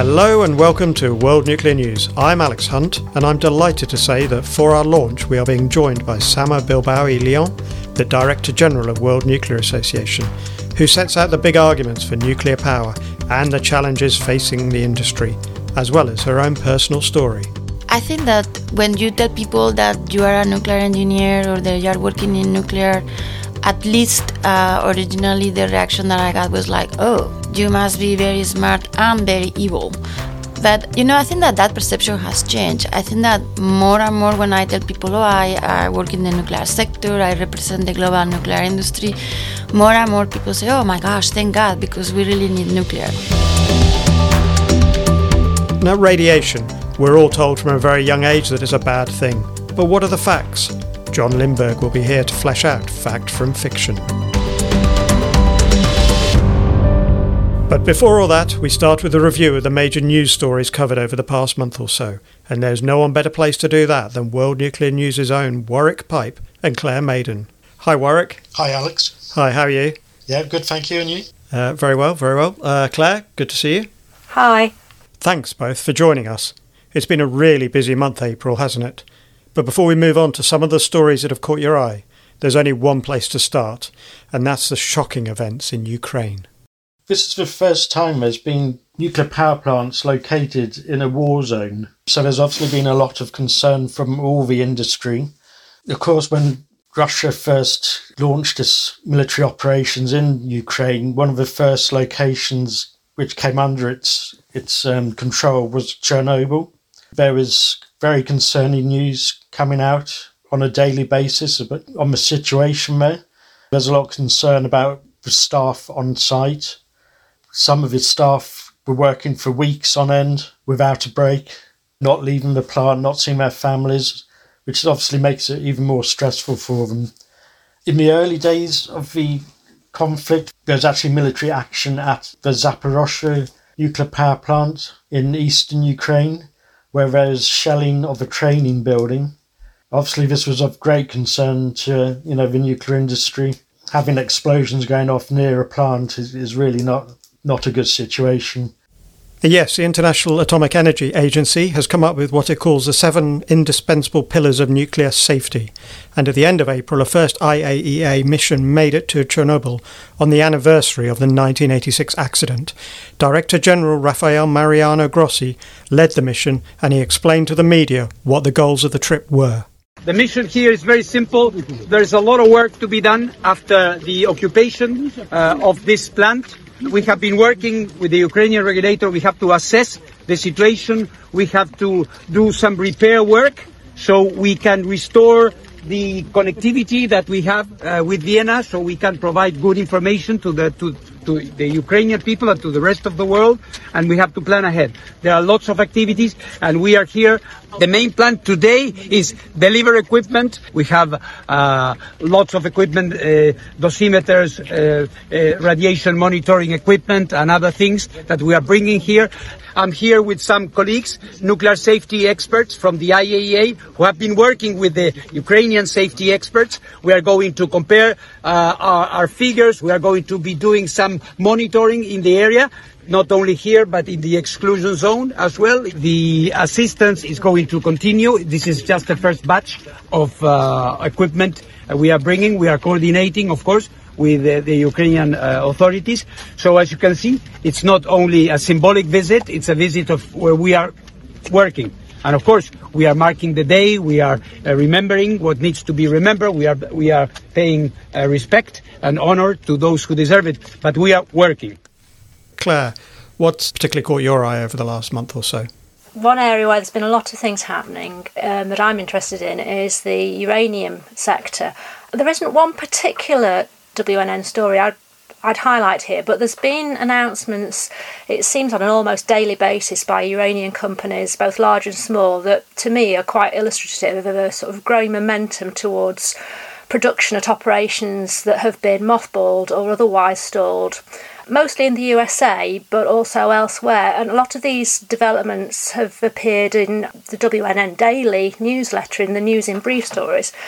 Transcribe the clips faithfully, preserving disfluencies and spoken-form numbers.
Hello and welcome to World Nuclear News. I'm Alex Hunt and I'm delighted to say that for our launch we are being joined by Sama Bilbao y Leon, the Director General of World Nuclear Association, who sets out the big arguments for nuclear power and the challenges facing the industry, as well as her own personal story. I think that when you tell people that you are a nuclear engineer or that you are working in nuclear, at least uh, originally the reaction that I got was like, oh, you must be very smart and very evil. But, you know, I think that that perception has changed. I think that more and more when I tell people, oh, I, I work in the nuclear sector, I represent the global nuclear industry, more and more people say, oh my gosh, thank God, because we really need nuclear. Now, radiation. We're all told from a very young age that it's a bad thing. But what are the facts? John Lindberg will be here to flesh out fact from fiction. But before all that, we start with a review of the major news stories covered over the past month or so. And there's no one better placed to do that than World Nuclear News' own Warwick Pipe and Claire Maiden. Hi, Warwick. Hi, Alex. Hi, how are you? Yeah, good, thank you. And you? Uh, very well, very well. Uh, Claire, good to see you. Hi. Thanks both for joining us. It's been a really busy month, April, hasn't it? But before we move on to some of the stories that have caught your eye, there's only one place to start, and that's the shocking events in Ukraine. This is the first time there's been nuclear power plants located in a war zone. So there's obviously been a lot of concern from all the industry. Of course, when Russia first launched its military operations in Ukraine, one of the first locations which came under its its um, control was Chernobyl. There is very concerning news coming out on a daily basis about, on the situation there. There's a lot of concern about the staff on site. Some of the staff were working for weeks on end without a break, not leaving the plant, not seeing their families, which obviously makes it even more stressful for them. In the early days of the conflict, there's actually military action at the Zaporozhye nuclear power plant in eastern Ukraine, where there's shelling of a training building. Obviously, this was of great concern to, you know, the nuclear industry. Having explosions going off near a plant is, is really not, not a good situation. Yes, the International Atomic Energy Agency has come up with what it calls the seven indispensable pillars of nuclear safety. And at the end of April, a first I A E A mission made it to Chernobyl on the anniversary of the nineteen eighty-six accident. Director General Rafael Mariano Grossi led the mission and he explained to the media what the goals of the trip were. The mission here is very simple. There's a lot of work to be done after the occupation uh, of this plant. We have been working with the Ukrainian regulator. We have to assess the situation. We have to do some repair work so we can restore the connectivity that we have uh, with Vienna, so we can provide good information to the to, to the Ukrainian people and to the rest of the world. And we have to plan ahead. There are lots of activities, and we are here. The main plan today is deliver equipment. We have uh, lots of equipment, uh, dosimeters, uh, uh, radiation monitoring equipment, and other things that we are bringing here. I'm here with some colleagues, nuclear safety experts from the I A E A, who have been working with the Ukrainian safety experts. We are going to compare uh, our, our figures. We are going to be doing some monitoring in the area, not only here, but in the exclusion zone as well. The assistance is going to continue. This is just the first batch of uh, equipment we are bringing. We are coordinating, of course, with uh, the Ukrainian uh, authorities. So as you can see, it's not only a symbolic visit, it's a visit of where we are working. And of course, we are marking the day, we are uh, remembering what needs to be remembered, we are we are paying uh, respect and honor to those who deserve it, but we are working. Claire, what's particularly caught your eye over the last month or so? One area where there's been a lot of things happening um, that I'm interested in is the uranium sector. There isn't one particular W N N story I'd, I'd highlight here, but there's been announcements, it seems on an almost daily basis, by Iranian companies, both large and small, that to me are quite illustrative of a sort of growing momentum towards production at operations that have been mothballed or otherwise stalled, mostly in the U S A, but also elsewhere. And a lot of these developments have appeared in the W N N Daily newsletter, in the News in Brief stories.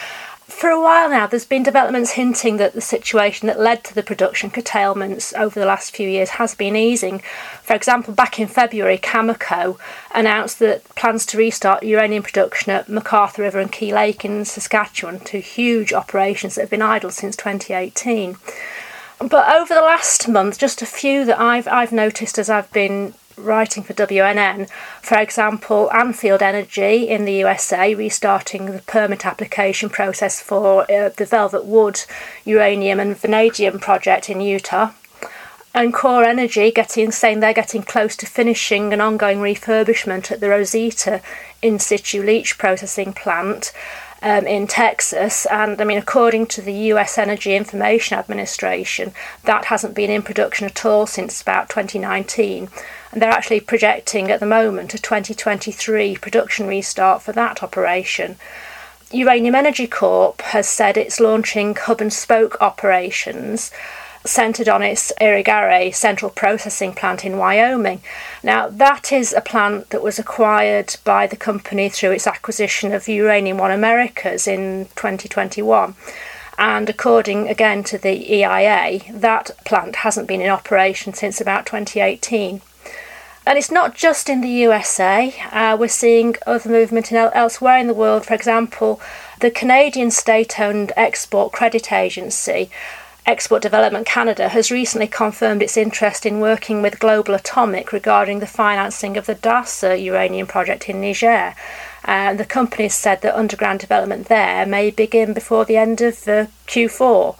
For a while now, there's been developments hinting that the situation that led to the production curtailments over the last few years has been easing. For example, back in February, Cameco announced that plans to restart uranium production at McArthur River and Key Lake in Saskatchewan, two huge operations that have been idle since twenty eighteen. But over the last month, just a few that I've I've noticed as I've been writing for W N N, for example, Anfield Energy in the U S A restarting the permit application process for uh, the Velvet Wood uranium and vanadium project in Utah, and Core Energy getting saying they're getting close to finishing an ongoing refurbishment at the Rosita in situ leach processing plant Um, in Texas. And I mean, according to the U S Energy Information Administration, that hasn't been in production at all since about twenty nineteen. And they're actually projecting at the moment a twenty twenty-three production restart for that operation. Uranium Energy Corp has said it's launching hub and spoke operations centred on its Irigaray central processing plant in Wyoming. Now, that is a plant that was acquired by the company through its acquisition of Uranium One Americas in twenty twenty-one. And according, again, to the E I A, that plant hasn't been in operation since about twenty eighteen. And it's not just in the U S A. Uh, we're seeing other movement in el- elsewhere in the world. For example, the Canadian state-owned Export Credit Agency, Export Development Canada, has recently confirmed its interest in working with Global Atomic regarding the financing of the Dasa uranium project in Niger. And the company has said that underground development there may begin before the end of uh, Q four.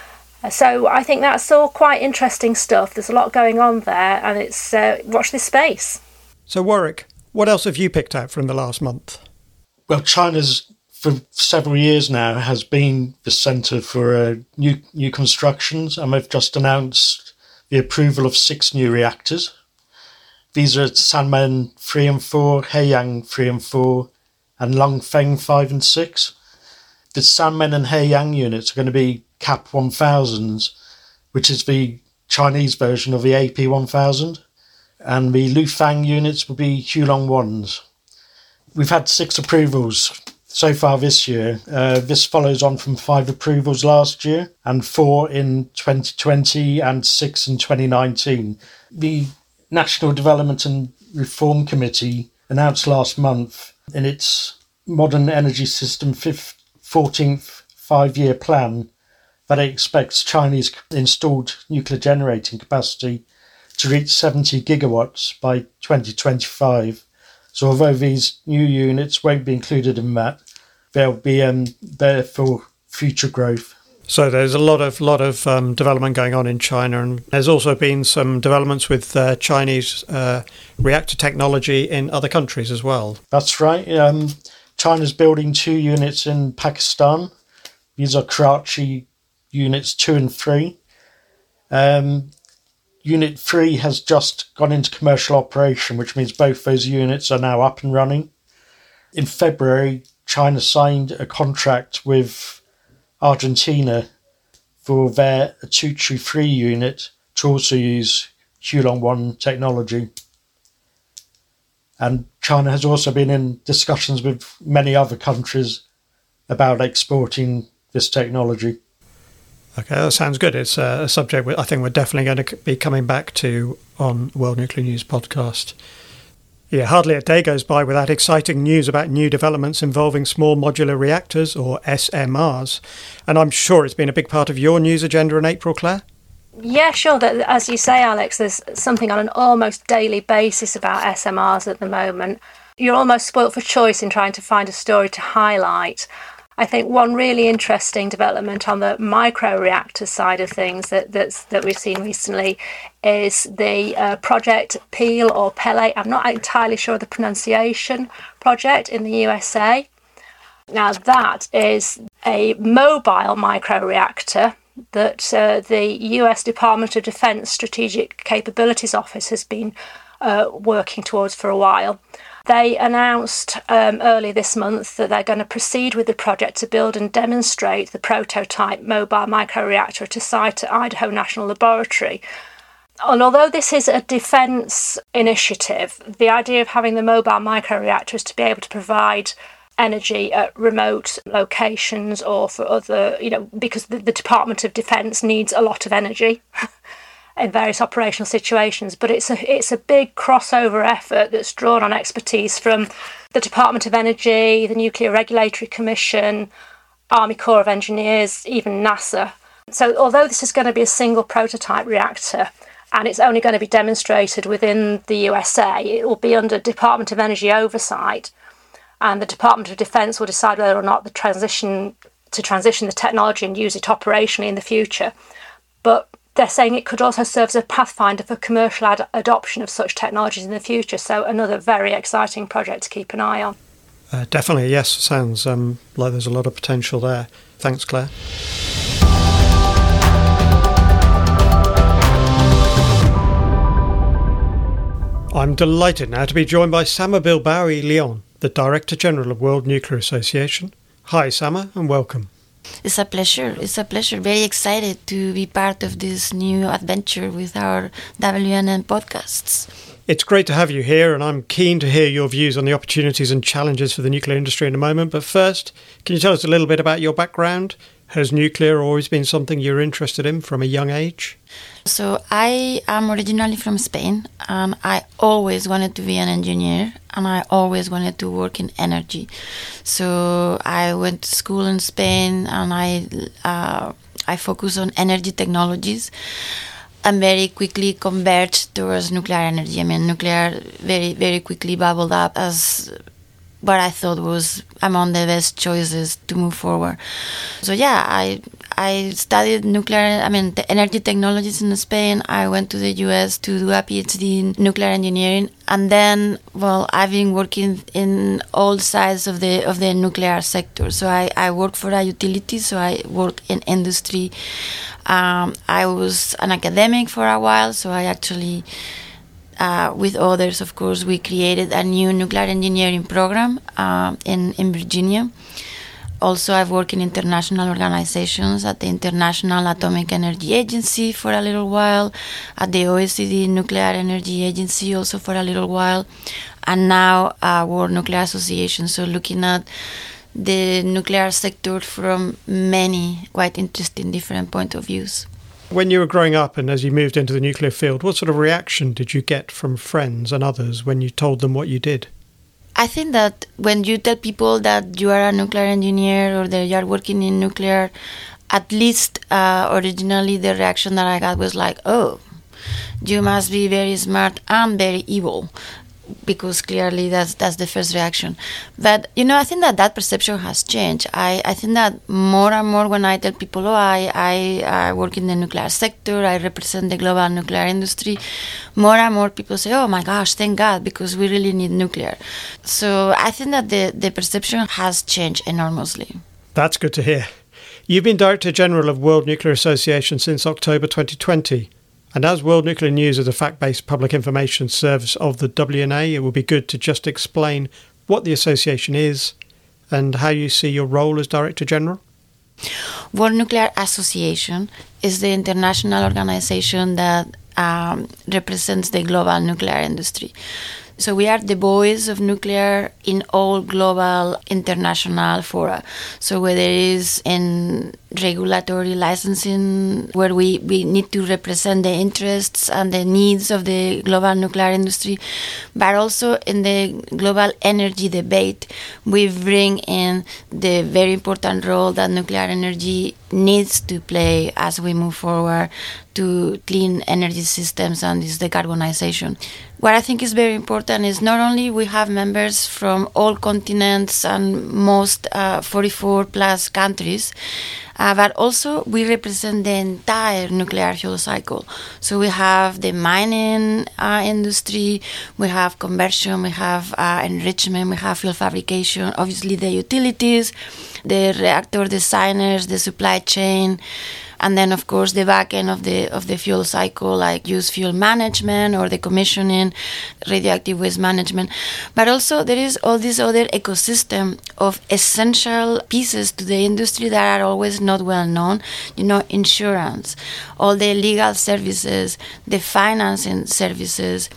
So I think that's all quite interesting stuff. There's a lot going on there, and it's uh, watch this space. So Warwick, what else have you picked out from the last month? Well, China's for several years now has been the centre for uh, new new constructions, and they've just announced the approval of six new reactors. These are Sanmen three and four, Haiyang three and four, and Longfeng five and six. The Sanmen and Haiyang units are going to be C A P one thousands, which is the Chinese version of the A P one thousand, and the Lufang units will be Hulong ones. We've had six approvals so far this year. Uh, this follows on from five approvals last year, and four in twenty twenty and six in twenty nineteen. The National Development and Reform Committee announced last month in its Modern Energy System fourteenth five-year plan that it expects Chinese installed nuclear generating capacity to reach seventy gigawatts by twenty twenty-five. So although these new units won't be included in that, they'll be um, there for future growth. So there's a lot of lot of um, development going on in China, and there's also been some developments with uh, Chinese uh, reactor technology in other countries as well. That's right. Um, China's building two units in Pakistan. These are Karachi units two and three. Um, unit three has just gone into commercial operation, which means both those units are now up and running. In February, China signed a contract with Argentina for their Atuchu three unit to also use Hulong one technology. And China has also been in discussions with many other countries about exporting this technology. Okay, that sounds good. It's a subject I think we're definitely going to be coming back to on World Nuclear News podcast. Yeah, hardly a day goes by without exciting news about new developments involving small modular reactors, or S M Rs. And I'm sure it's been a big part of your news agenda in April, Claire? Yeah, sure. As you say, Alex, there's something on an almost daily basis about S M Rs at the moment. You're almost spoilt for choice in trying to find a story to highlight. I think one really interesting development on the microreactor side of things that that's, that we've seen recently is the uh, project Peel or Pele. I'm not entirely sure of the pronunciation project in the U S A. Now, that is a mobile microreactor that uh, the U S Department of Defense Strategic Capabilities Office has been uh, working towards for a while. They announced um, earlier this month that they're going to proceed with the project to build and demonstrate the prototype mobile microreactor at a site at Idaho National Laboratory. And although this is a defence initiative, the idea of having the mobile microreactor is to be able to provide energy at remote locations or for other, you know, because the, the Department of Defence needs a lot of energy in various operational situations. But it's a it's a big crossover effort that's drawn on expertise from the Department of Energy, the Nuclear Regulatory Commission, Army Corps of Engineers, even NASA. So although this is going to be a single prototype reactor and it's only going to be demonstrated within the U S A, it will be under Department of Energy oversight, and the Department of Defence will decide whether or not the transition to transition the technology and use it operationally in the future. But they're saying it could also serve as a pathfinder for commercial ad- adoption of such technologies in the future. So another very exciting project to keep an eye on. Uh, definitely, yes. Sounds um, like there's a lot of potential there. Thanks, Claire. I'm delighted now to be joined by Sama Bilbao Leon, the Director General of World Nuclear Association. Hi, Sama, and welcome. It's a pleasure. It's a pleasure. Very excited to be part of this new adventure with our W N N podcasts. It's great to have you here, and I'm keen to hear your views on the opportunities and challenges for the nuclear industry in a moment. But first, can you tell us a little bit about your background? Has nuclear always been something you're interested in from a young age? So I am originally from Spain, and I always wanted to be an engineer, and I always wanted to work in energy. So I went to school in Spain, and I uh, I focused on energy technologies, and very quickly converged towards nuclear energy. I mean, nuclear very very quickly bubbled up as what I thought was among the best choices to move forward. So yeah, I I studied nuclear, I mean, the energy technologies in Spain. I went to the U S to do a PhD in nuclear engineering, and then, well, I've been working in all sides of the of the nuclear sector. So I, I work for a utility, so I work in industry. Um, I was an academic for a while, so I actually Uh, with others, of course, we created a new nuclear engineering program uh, in, in Virginia. Also, I've worked in international organizations at the International Atomic Energy Agency for a little while, at the O E C D Nuclear Energy Agency also for a little while, and now uh, World Nuclear Association. So looking at the nuclear sector from many quite interesting different point of views. When you were growing up and as you moved into the nuclear field, what sort of reaction did you get from friends and others when you told them what you did? I think that when you tell people that you are a nuclear engineer or that you are working in nuclear, at least uh, originally the reaction that I got was like, oh, you must be very smart and very evil. Because clearly that's that's the first reaction. But, you know, I think that that perception has changed. I, I think that more and more when I tell people, oh, I, I, I work in the nuclear sector, I represent the global nuclear industry, more and more people say, oh my gosh, thank God, because we really need nuclear. So I think that the, the perception has changed enormously. That's good to hear. You've been Director General of World Nuclear Association since October twenty twenty. And as World Nuclear News is a fact-based public information service of the W N A, it would be good to just explain what the association is and how you see your role as Director General. World Nuclear Association is the international organization that um, represents the global nuclear industry. So we are the voice of nuclear in all global international fora. So whether it is in regulatory licensing, where we, we need to represent the interests and the needs of the global nuclear industry, but also in the global energy debate, we bring in the very important role that nuclear energy needs to play as we move forward to clean energy systems and this decarbonization. What I think is very important is not only we have members from all continents and most uh, forty-four plus countries, uh, but also we represent the entire nuclear fuel cycle. So we have the mining uh, industry, we have conversion, we have uh, enrichment, we have fuel fabrication, obviously the utilities, the reactor designers, the supply chain, and then, of course, the back end of the of the fuel cycle, like used fuel management or the commissioning, radioactive waste management. But also there is all this other ecosystem of essential pieces to the industry that are always not well known. You know, insurance, all the legal services, the financing services,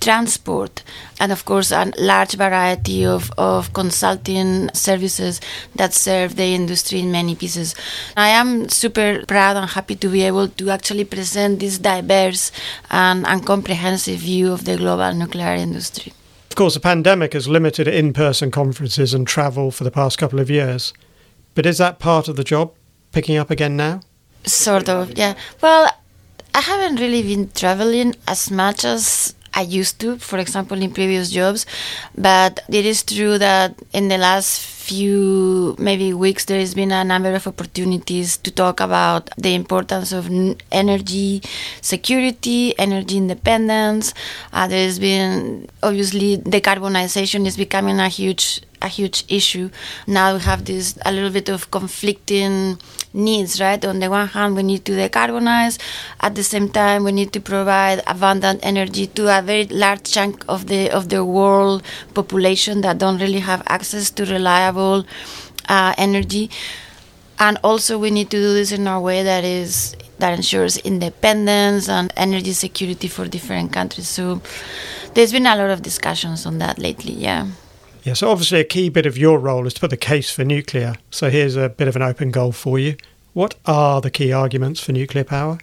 transport, and of course a large variety of, of consulting services that serve the industry in many pieces. I am super proud and happy to be able to actually present this diverse and, and comprehensive view of the global nuclear industry. Of course, the pandemic has limited in-person conferences and travel for the past couple of years. But is that part of the job picking up again now? Sort of, yeah. Well, I haven't really been traveling as much as I used to, for example, in previous jobs. But it is true that in the last few, maybe weeks, there has been a number of opportunities to talk about the importance of energy security, energy independence. Uh, there has been, obviously, decarbonization is becoming a huge a huge issue. Now we have this a little bit of conflicting needs, right? On the one hand, we need to decarbonize. At the same time, we need to provide abundant energy to a very large chunk of the of the world population that don't really have access to reliable uh, energy. And also, we need to do this in a way that is that ensures independence and energy security for different countries. So there's been a lot of discussions on that lately, yeah. Yeah, so obviously a key bit of your role is to put the case for nuclear. So here's a bit of an open goal for you. What are the key arguments for nuclear power?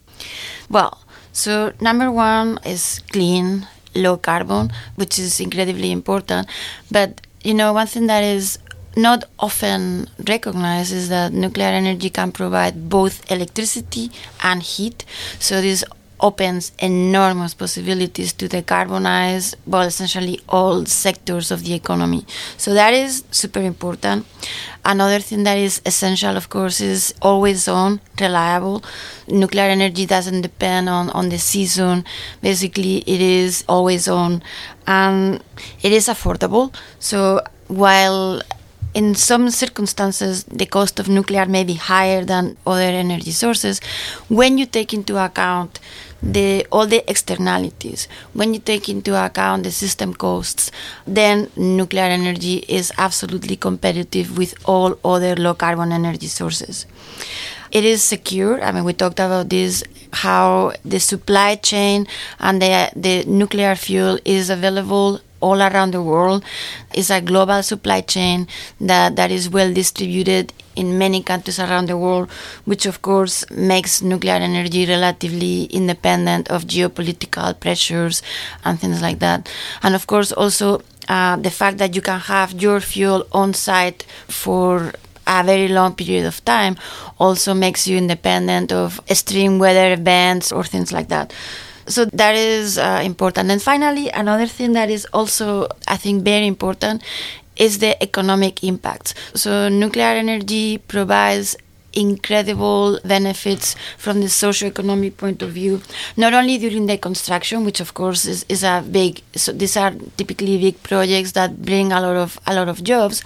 Well, so number one is clean, low carbon, which is incredibly important. But, you know, one thing that is not often recognized is that nuclear energy can provide both electricity and heat. So this opens enormous possibilities to decarbonize, well, essentially all sectors of the economy. So that is super important. Another thing that is essential, of course, is always on, reliable. Nuclear energy doesn't depend on, on the season. Basically, it is always on. And it is affordable. So while in some circumstances, the cost of nuclear may be higher than other energy sources, when you take into account the all the externalities, when you take into account the system costs, then nuclear energy is absolutely competitive with all other low-carbon energy sources. It is secure. I mean, we talked about this, how the supply chain and the, the nuclear fuel is available all around the world. It's a global supply chain that, that is well distributed in many countries around the world, which of course makes nuclear energy relatively independent of geopolitical pressures and things like that. And of course also uh, the fact that you can have your fuel on site for a very long period of time also makes you independent of extreme weather events or things like that. So that is uh, important. And finally, another thing that is also, I think, very important is the economic impact. So nuclear energy provides incredible benefits from the socio-economic point of view, not only during the construction, which of course is, is a big, so these are typically big projects that bring a lot of a lot of jobs,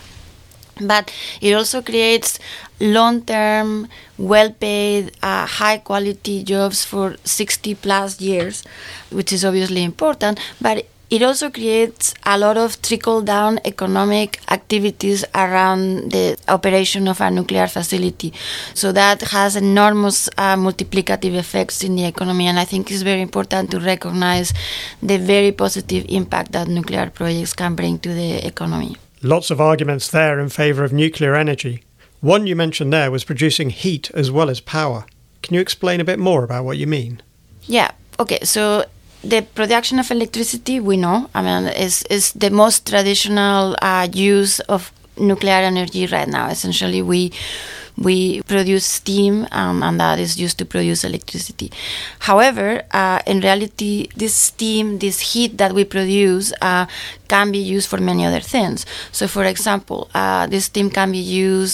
but it also creates long-term, well-paid, uh, high-quality jobs for sixty plus years, which is obviously important, but it also creates a lot of trickle-down economic activities around the operation of a nuclear facility. So that has enormous uh, multiplicative effects in the economy, and I think it's very important to recognize the very positive impact that nuclear projects can bring to the economy. Lots of arguments there in favour of nuclear energy. One you mentioned there was producing heat as well as power. Can you explain a bit more about what you mean? Yeah, okay, so the production of electricity, we know, I mean, is, is the most traditional uh, use of nuclear energy right now. Essentially, we we produce steam, um, and that is used to produce electricity. However, uh, in reality, this steam, this heat that we produce, uh, can be used for many other things. So, for example, uh, this steam can be used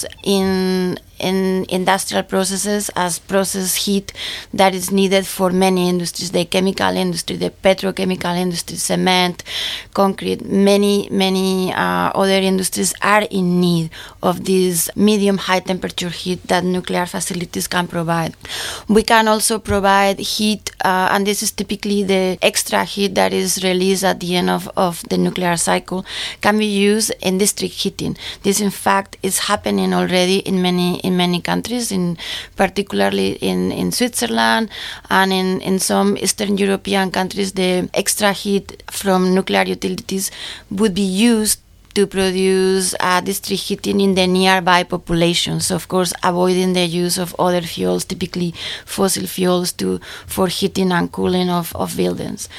in in industrial processes as process heat that is needed for many industries, the chemical industry, the petrochemical industry, cement, concrete. Many, many uh, other industries are in need of this medium high temperature heat that nuclear facilities can provide. We can also provide heat uh, and this is typically the extra heat that is released at the end of, of the nuclear cycle, can be used in district heating. This, in fact, is happening already in many in many countries, in particularly in, in Switzerland and in, in some Eastern European countries. The extra heat from nuclear utilities would be used to produce uh, district heating in the nearby populations. Of course, avoiding the use of other fuels, typically fossil fuels, to for heating and cooling of, of buildings.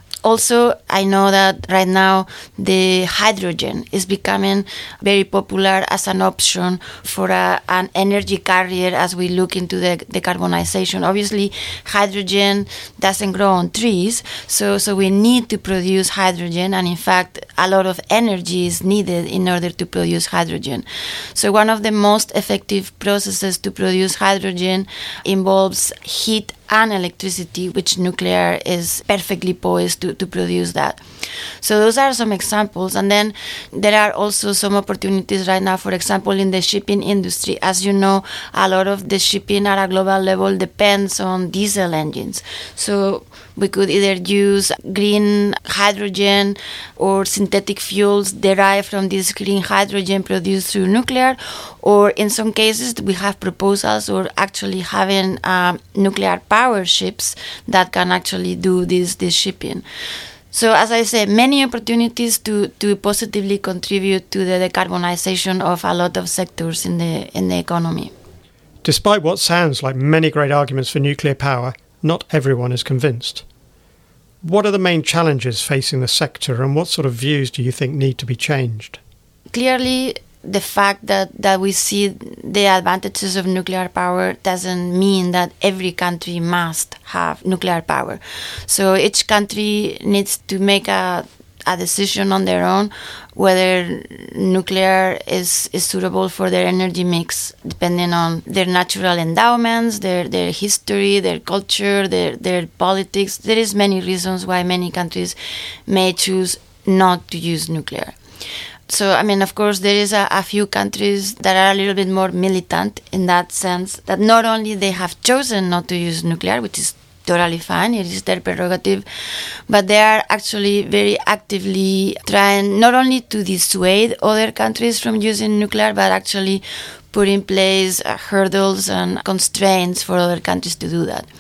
Also, I know that right now the hydrogen is becoming very popular as an option for a, an energy carrier as we look into the decarbonization. Obviously, hydrogen doesn't grow on trees, so, so we need to produce hydrogen, and in fact, a lot of energy is needed in order to produce hydrogen. So one of the most effective processes to produce hydrogen involves heat and electricity, which nuclear is perfectly poised to, to produce that. So those are some examples. And then there are also some opportunities right now, for example, in the shipping industry. As you know, a lot of the shipping at a global level depends on diesel engines. So we could either use green hydrogen or synthetic fuels derived from this green hydrogen produced through nuclear, or in some cases we have proposals or actually having uh, nuclear power ships that can actually do this, this shipping. So as I said, many opportunities to, to positively contribute to the decarbonization of a lot of sectors in the in the economy. Despite what sounds like many great arguments for nuclear power, not everyone is convinced. What are the main challenges facing the sector, and what sort of views do you think need to be changed? Clearly, the fact that, that we see the advantages of nuclear power doesn't mean that every country must have nuclear power. So each country needs to make a, a decision on their own whether nuclear is, is suitable for their energy mix, depending on their natural endowments, their, their history, their culture, their, their politics. There is many reasons why many countries may choose not to use nuclear. So, I mean, of course, there is a, a few countries that are a little bit more militant in that sense, that not only they have chosen not to use nuclear, which is totally fine, it is their prerogative, but they are actually very actively trying not only to dissuade other countries from using nuclear, but actually put in place uh, hurdles and constraints for other countries to do that.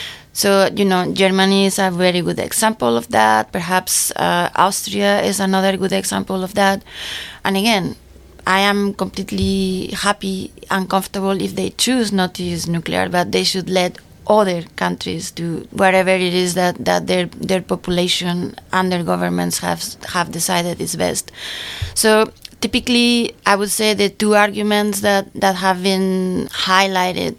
So, you know, Germany is a very good example of that. Perhaps uh, Austria is another good example of that. And again, I am completely happy and comfortable if they choose not to use nuclear, but they should let other countries do whatever it is that, that their their population and their governments have have decided is best. So typically, I would say the two arguments that, that have been highlighted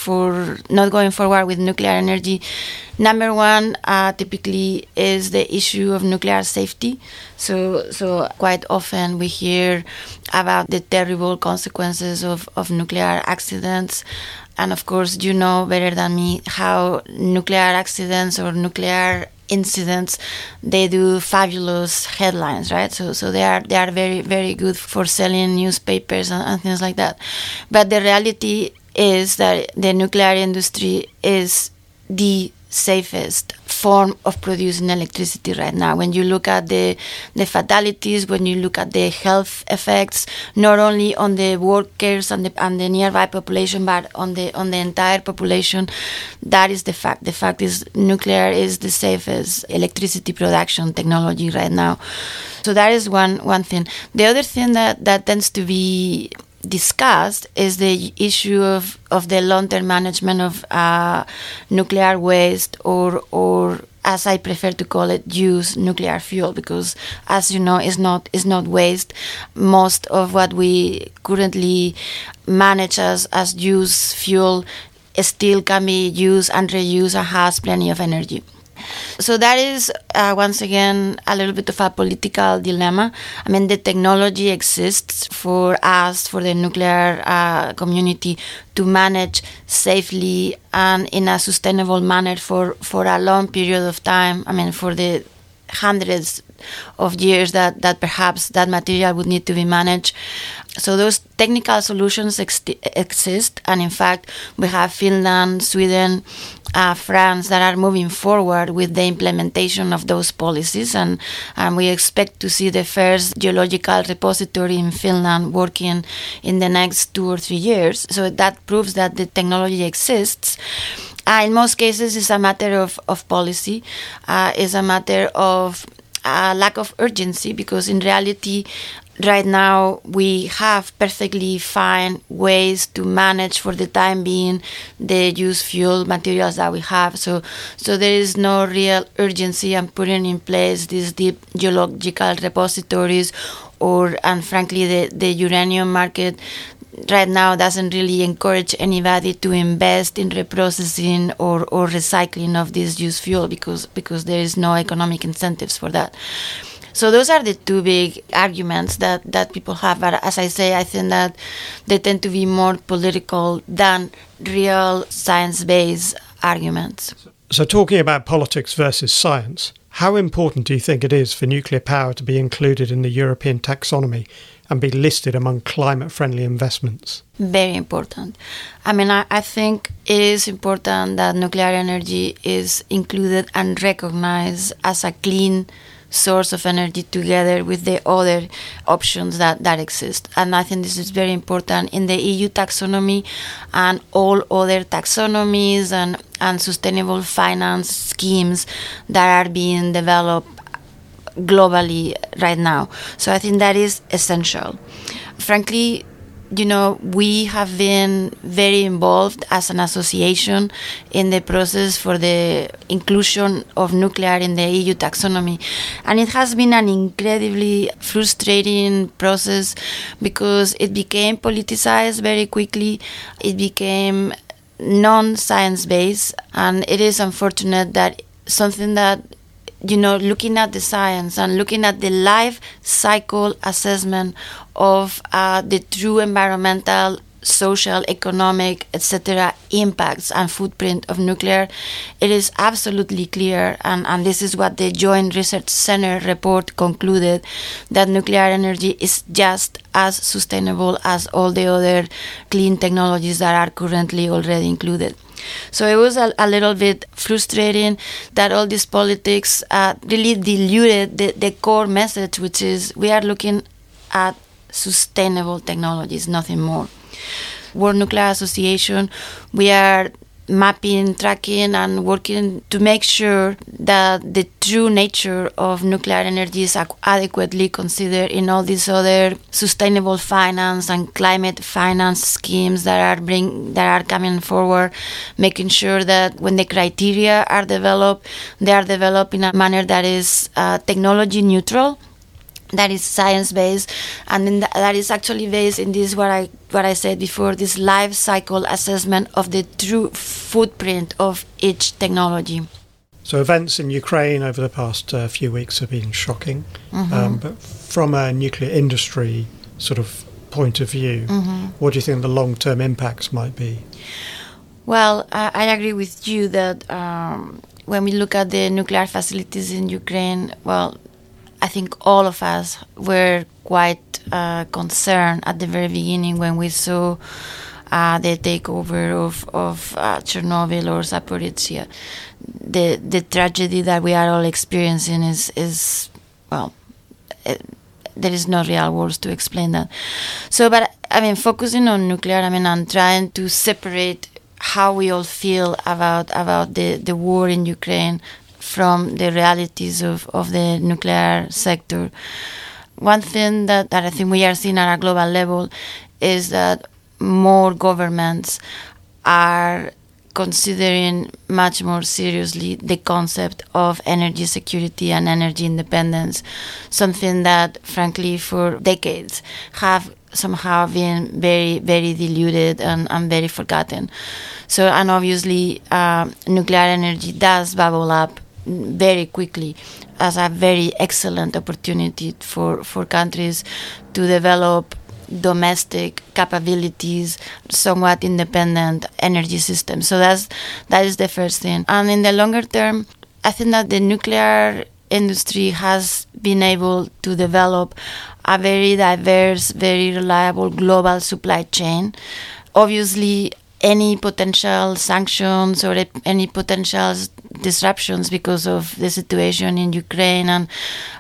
for not going forward with nuclear energy. Number one, uh, typically, is the issue of nuclear safety. So, so quite often we hear about the terrible consequences of, of nuclear accidents. And of course, you know better than me how nuclear accidents or nuclear incidents, they do fabulous headlines, right? So so they are they are very, very good for selling newspapers and, and things like that. But the reality is that the nuclear industry is the safest form of producing electricity right now. When you look at the the fatalities, when you look at the health effects, not only on the workers and the and the nearby population, but on the on the entire population, that is the fact. The fact is nuclear is the safest electricity production technology right now. So that is one one thing. The other thing that, that tends to be discussed is the issue of, of the long-term management of uh, nuclear waste, or or as I prefer to call it, use nuclear fuel, because as you know, it's not it's not waste. Most of what we currently manage as, as use fuel still can be used and reused and has plenty of energy. So that is, uh, once again, a little bit of a political dilemma. I mean, the technology exists for us, for the nuclear uh, community, to manage safely and in a sustainable manner for, for a long period of time. I mean, for the hundreds of years that, that perhaps that material would need to be managed. So those technical solutions ex- exist, and in fact, we have Finland, Sweden, uh, France that are moving forward with the implementation of those policies, and, and we expect to see the first geological repository in Finland working in the next two or three years. So that proves that the technology exists. Uh, in most cases, it's a matter of, of policy. Uh, it's a matter of uh, lack of urgency, because in reality, right now, we have perfectly fine ways to manage for the time being the used fuel materials that we have. So, so there is no real urgency in putting in place these deep geological repositories, or, and frankly, the, the uranium market right now doesn't really encourage anybody to invest in reprocessing or, or recycling of this used fuel, because because there is no economic incentives for that. So those are the two big arguments that, that people have. But as I say, I think that they tend to be more political than real science-based arguments. So talking about politics versus science, how important do you think it is for nuclear power to be included in the European taxonomy and be listed among climate-friendly investments? Very important. I mean, I, I think it is important that nuclear energy is included and recognized as a clean source of energy together with the other options that, that exist. And I think this is very important in the E U taxonomy and all other taxonomies and, and sustainable finance schemes that are being developed globally right now. So I think that is essential. Frankly, you know, we have been very involved as an association in the process for the inclusion of nuclear in the E U taxonomy. And it has been an incredibly frustrating process, because it became politicized very quickly. It became non-science-based, and it is unfortunate that something that, you know, looking at the science and looking at the life cycle assessment of uh, the true environmental, social, economic, et cetera impacts and footprint of nuclear, it is absolutely clear, and, and this is what the Joint Research Center report concluded, that nuclear energy is just as sustainable as all the other clean technologies that are currently already included. So it was a, a little bit frustrating that all this politics uh, really diluted the, the core message, which is we are looking at sustainable technologies, nothing more. World Nuclear Association, we are mapping, tracking, and working to make sure that the true nature of nuclear energy is adequately considered in all these other sustainable finance and climate finance schemes that are bring that are coming forward, making sure that when the criteria are developed, they are developed in a manner that is uh, technology neutral, that is science-based, and then that is actually based in this, what I what I said before, this life cycle assessment of the true footprint of each technology. So events in Ukraine over the past uh, few weeks have been shocking, mm-hmm. um, but from a nuclear industry sort of point of view, mm-hmm. what do you think the long-term impacts might be? Well, I, I agree with you that um, when we look at the nuclear facilities in Ukraine, well, I think all of us were quite uh, concerned at the very beginning when we saw uh, the takeover of, of uh, Chernobyl or Zaporizhia. The the tragedy that we are all experiencing is, is well, it, there is no real words to explain that. So, but I mean, focusing on nuclear, I mean, I'm trying to separate how we all feel about, about the, the war in Ukraine from the realities of, of the nuclear sector. One thing that, that I think we are seeing at a global level is that more governments are considering much more seriously the concept of energy security and energy independence, something that, frankly, for decades have somehow been very, very diluted and, and very forgotten. So, and obviously, uh, nuclear energy does bubble up very quickly as a very excellent opportunity for, for countries to develop domestic capabilities, somewhat independent energy systems. So that's that is the first thing. And in the longer term, I think that the nuclear industry has been able to develop a very diverse, very reliable global supply chain. Obviously, any potential sanctions or any potential disruptions because of the situation in Ukraine and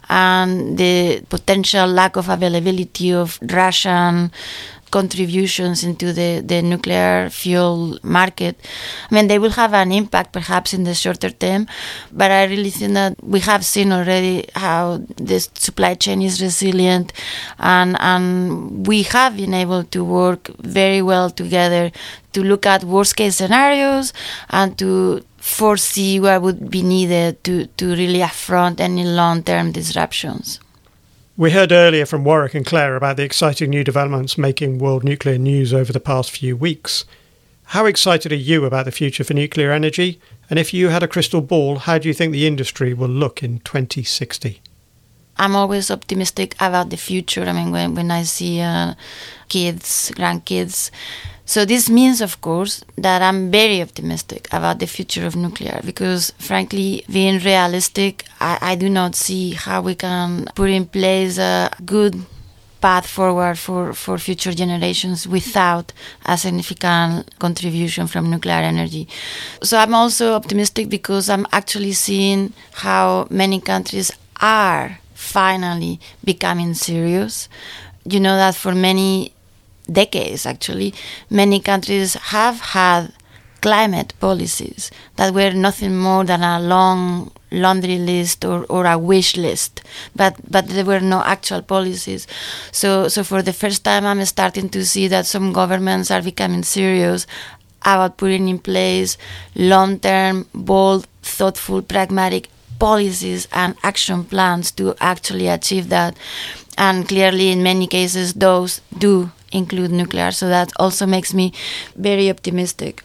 and the potential lack of availability of Russian contributions into the, the nuclear fuel market. I mean, they will have an impact perhaps in the shorter term, but I really think that we have seen already how the supply chain is resilient, and, and we have been able to work very well together to look at worst case scenarios and to foresee what would be needed to, to really affront any long-term disruptions. We heard earlier from Warwick and Claire about the exciting new developments making world nuclear news over the past few weeks. How excited are you about the future for nuclear energy? And if you had a crystal ball, how do you think the industry will look in twenty sixty? I'm always optimistic about the future. I mean, when, when I see uh, kids, grandkids. So this means, of course, that I'm very optimistic about the future of nuclear because, frankly, being realistic, I, I do not see how we can put in place a good path forward for, for future generations without a significant contribution from nuclear energy. So I'm also optimistic because I'm actually seeing how many countries are finally becoming serious. You know that for many decades, actually, many countries have had climate policies that were nothing more than a long laundry list or, or a wish list, but but there were no actual policies. So so for the first time, I'm starting to see that some governments are becoming serious about putting in place long-term, bold, thoughtful, pragmatic policies and action plans to actually achieve that. And clearly, in many cases, those do include nuclear. So that also makes me very optimistic.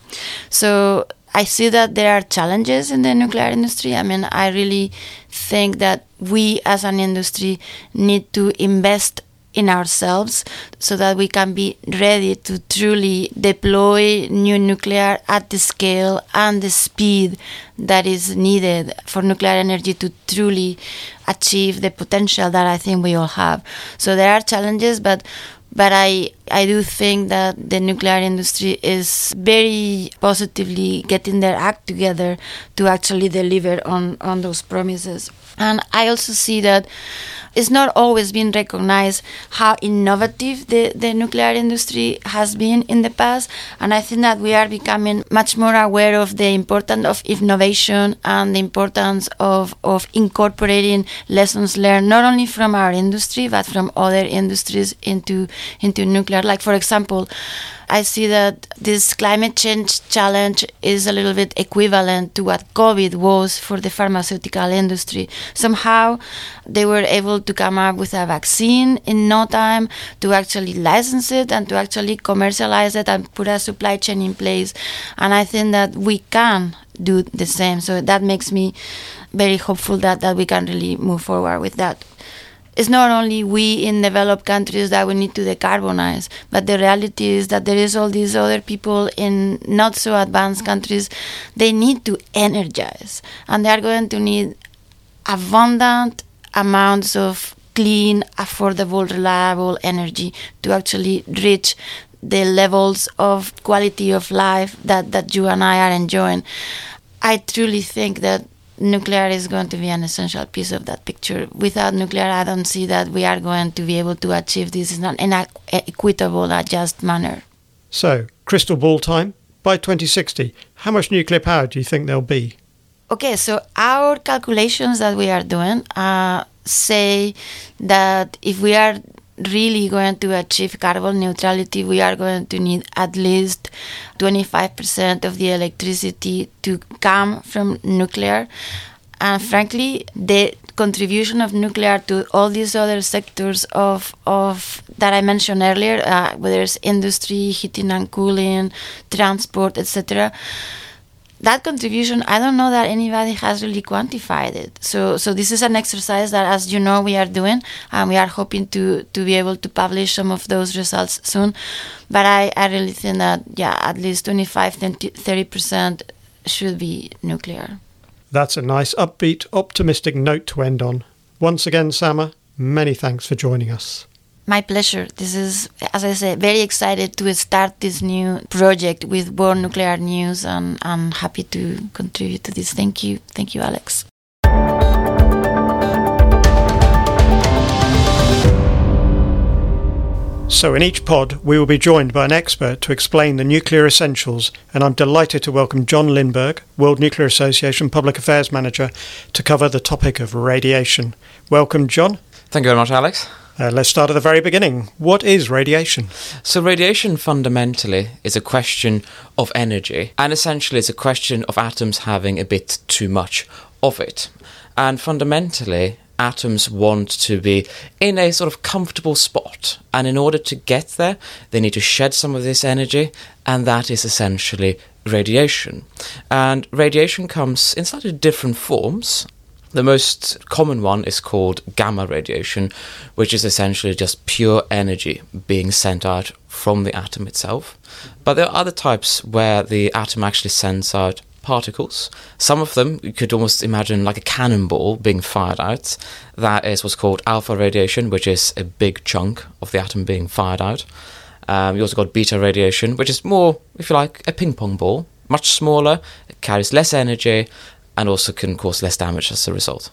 So I see that there are challenges in the nuclear industry. I mean, I really think that we as an industry need to invest in ourselves so that we can be ready to truly deploy new nuclear at the scale and the speed that is needed for nuclear energy to truly achieve the potential that I think we all have. So there are challenges, but But I, I do think that the nuclear industry is very positively getting their act together to actually deliver on, on those promises. And I also see that it's not always been recognized how innovative the, the nuclear industry has been in the past. And I think that we are becoming much more aware of the importance of innovation and the importance of, of incorporating lessons learned, not only from our industry, but from other industries into, into nuclear. Like, for example, I see that this climate change challenge is a little bit equivalent to what COVID was for the pharmaceutical industry. Somehow they were able to come up with a vaccine in no time, to actually license it and to actually commercialize it and put a supply chain in place. And I think that we can do the same. So that makes me very hopeful that, that we can really move forward with that. It's not only we in developed countries that we need to decarbonize, but the reality is that there is all these other people in not so advanced countries. They need to energize, and they are going to need abundant amounts of clean, affordable, reliable energy to actually reach the levels of quality of life that, that you and I are enjoying. I truly think that nuclear is going to be an essential piece of that picture. Without nuclear, I don't see that we are going to be able to achieve this in an equitable, just manner. So, crystal ball time. By twenty sixty, how much nuclear power do you think there'll be? Okay, so our calculations that we are doing uh, say that if we are really going to achieve carbon neutrality, we are going to need at least twenty-five percent of the electricity to come from nuclear. And frankly, the contribution of nuclear to all these other sectors of of that I mentioned earlier, uh, whether it's industry, heating and cooling, transport, et cetera, that contribution, I don't know that anybody has really quantified it. So so this is an exercise that, as you know, we are doing, and we are hoping to, to be able to publish some of those results soon. But I, I really think that, yeah, at least twenty-five to thirty percent should be nuclear. That's a nice, upbeat, optimistic note to end on. Once again, Sama, many thanks for joining us. My pleasure. This is, as I said, very excited to start this new project with World Nuclear News, and I'm happy to contribute to this. Thank you. Thank you, Alex. So in each pod, we will be joined by an expert to explain the nuclear essentials, and I'm delighted to welcome John Lindberg, World Nuclear Association Public Affairs Manager, to cover the topic of radiation. Welcome, John. Thank you very much, Alex. Uh, let's start at the very beginning. What is radiation? So radiation fundamentally is a question of energy, and essentially it's a question of atoms having a bit too much of it. And fundamentally, atoms want to be in a sort of comfortable spot, and in order to get there, they need to shed some of this energy, and that is essentially radiation. And radiation comes in slightly different forms. The most common one is called gamma radiation, which is essentially just pure energy being sent out from the atom itself. But there are other types where the atom actually sends out particles. Some of them you could almost imagine like a cannonball being fired out. That is what's called alpha radiation, which is a big chunk of the atom being fired out. Um, you also got beta radiation, which is more, if you like, a ping pong ball, much smaller, it carries less energy, and also can cause less damage as a result.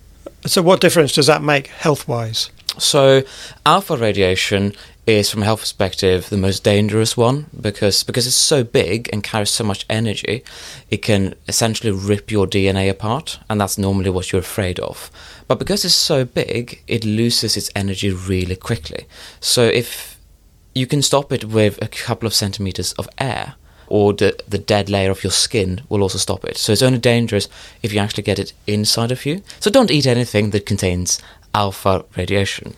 So what difference does that make health-wise? So alpha radiation is, from a health perspective, the most dangerous one because because it's so big and carries so much energy, it can essentially rip your D N A apart, and that's normally what you're afraid of. But because it's so big, it loses its energy really quickly. So if you can stop it with a couple of centimeters of air, or the, the dead layer of your skin will also stop it. So it's only dangerous if you actually get it inside of you. So don't eat anything that contains alpha radiation.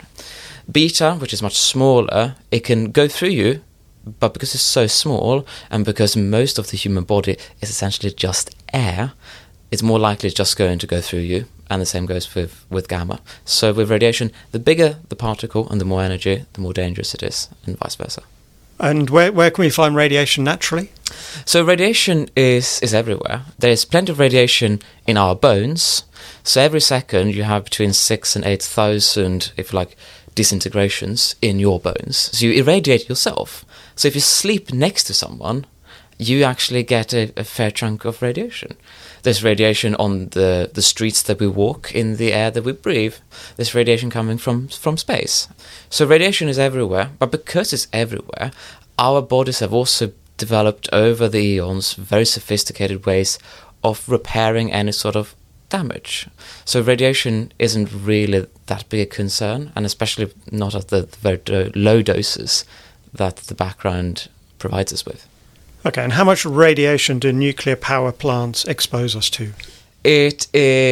Beta, which is much smaller, it can go through you, but because it's so small, and because most of the human body is essentially just air, it's more likely it's just going to go through you, and the same goes with, with gamma. So with radiation, the bigger the particle and the more energy, the more dangerous it is, and vice versa. And where where can we find radiation naturally? So radiation is, is everywhere. There's plenty of radiation in our bones. So every second you have between six and eight thousand, if you like, disintegrations in your bones. So you irradiate yourself. So if you sleep next to someone, you actually get a, a fair chunk of radiation. There's radiation on the, the streets that we walk, in the air that we breathe. There's radiation coming from, from space. So radiation is everywhere, but because it's everywhere, our bodies have also developed over the eons very sophisticated ways of repairing any sort of damage. So radiation isn't really that big a concern, and especially not at the very low doses that the background provides us with. Okay, and how much radiation do nuclear power plants expose us to? It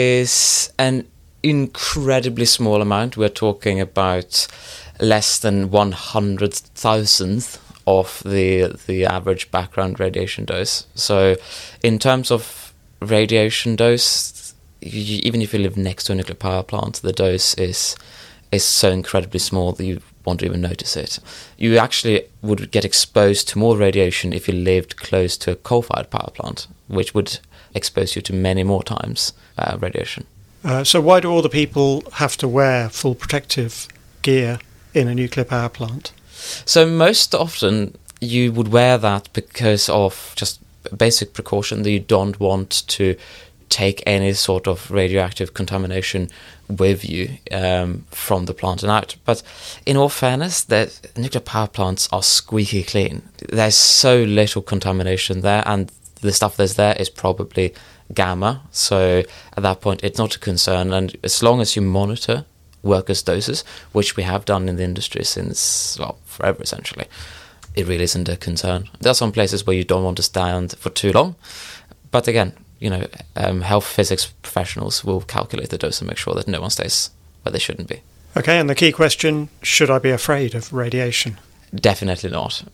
is an incredibly small amount. We're talking about less than one hundred thousandth of the the average background radiation dose. So in terms of radiation dose, you, even if you live next to a nuclear power plant, the dose is is so incredibly small that you won't even notice it. You actually would get exposed to more radiation if you lived close to a coal-fired power plant, which would expose you to many more times uh, radiation. Uh, so why do all the people have to wear full protective gear in a nuclear power plant? So most often you would wear that because of just basic precaution that you don't want to take any sort of radioactive contamination with you um, from the plant and out. But in all fairness, the nuclear power plants are squeaky clean. There's so little contamination there, and the stuff that's there is probably gamma. So at that point, it's not a concern. And as long as you monitor workers' doses, which we have done in the industry since, well, forever essentially, it really isn't a concern. There are some places where you don't want to stand for too long. But again, you know, um, health physics professionals will calculate the dose and make sure that no one stays where they shouldn't be. Okay, and the key question, should I be afraid of radiation? Definitely not.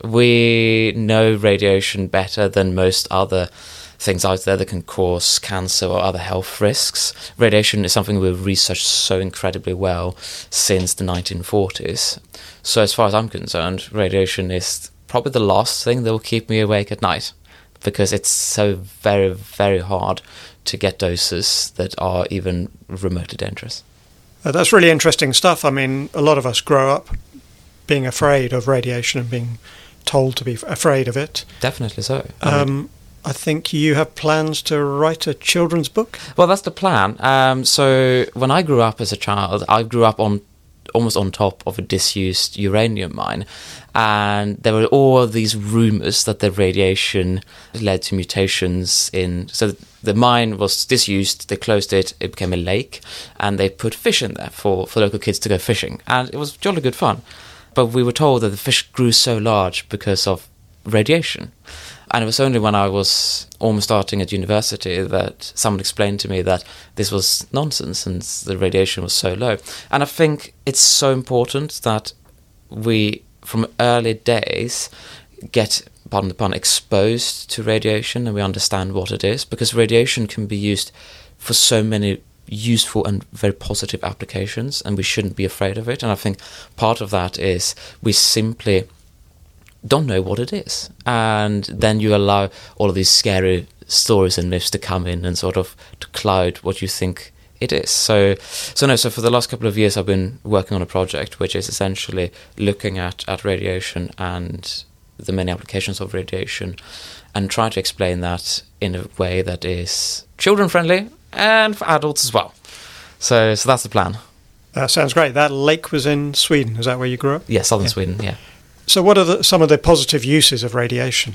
We know radiation better than most other things out there that can cause cancer or other health risks. Radiation is something we've researched so incredibly well since the nineteen forties. So as far as I'm concerned, radiation is probably the last thing that will keep me awake at night, because it's so very, very hard to get doses that are even remotely dangerous. Uh, that's really interesting stuff. I mean, a lot of us grow up being afraid of radiation and being told to be afraid of it. Definitely so. Um, I think you have plans to write a children's book? Well, that's the plan. Um, so when I grew up as a child, I grew up on almost on top of a disused uranium mine, and there were all these rumors that the radiation led to mutations in. So the mine was disused, they closed it, it became a lake, and they put fish in there for, for local kids to go fishing, and it was jolly good fun. But we were told that the fish grew so large because of radiation. And it was only when I was almost starting at university that someone explained to me that this was nonsense and the radiation was so low. And I think it's so important that we, from early days, get, pardon the pun, exposed to radiation and we understand what it is, because radiation can be used for so many useful and very positive applications, and we shouldn't be afraid of it. And I think part of that is we simply don't know what it is, and then you allow all of these scary stories and myths to come in and sort of to cloud what you think it is. So, so no. So for the last couple of years, I've been working on a project which is essentially looking at at radiation and the many applications of radiation, and trying to explain that in a way that is children friendly and for adults as well. So, so that's the plan. That sounds great. That lake was in Sweden. Is that where you grew up? Yeah, southern Yeah. Sweden. Yeah. So what are the, some of the positive uses of radiation?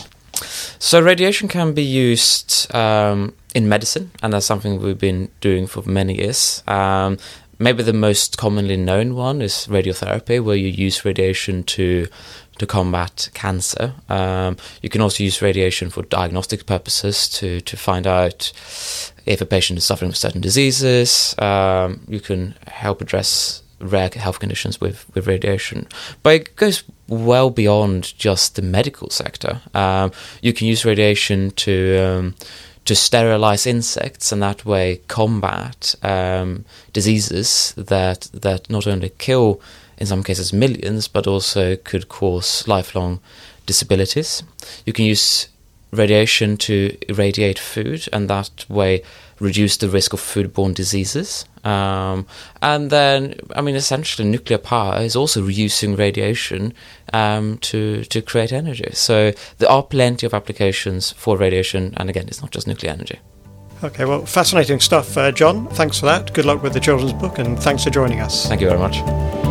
So radiation can be used um, in medicine, and that's something we've been doing for many years. Um, maybe the most commonly known one is radiotherapy, where you use radiation to to combat cancer. Um, you can also use radiation for diagnostic purposes to, to find out if a patient is suffering from certain diseases. Um, you can help address rare health conditions with, with radiation. But it goes well beyond just the medical sector. Um, you can use radiation to um, to sterilize insects, and that way combat um, diseases that that not only kill, in some cases, millions, but also could cause lifelong disabilities. You can use radiation to irradiate food, and that way reduce the risk of foodborne diseases. Um, and then, I mean, essentially nuclear power is also using radiation um, to, to create energy. So there are plenty of applications for radiation, and again, it's not just nuclear energy. Okay, well, fascinating stuff, uh, John. Thanks for that. Good luck with the children's book, and thanks for joining us. Thank you very much.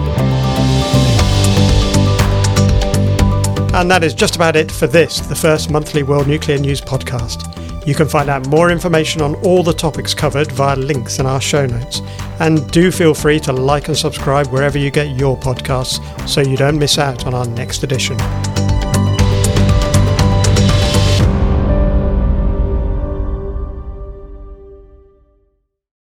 And that is just about it for this, the first monthly World Nuclear News podcast. You can find out more information on all the topics covered via links in our show notes. And do feel free to like and subscribe wherever you get your podcasts so you don't miss out on our next edition.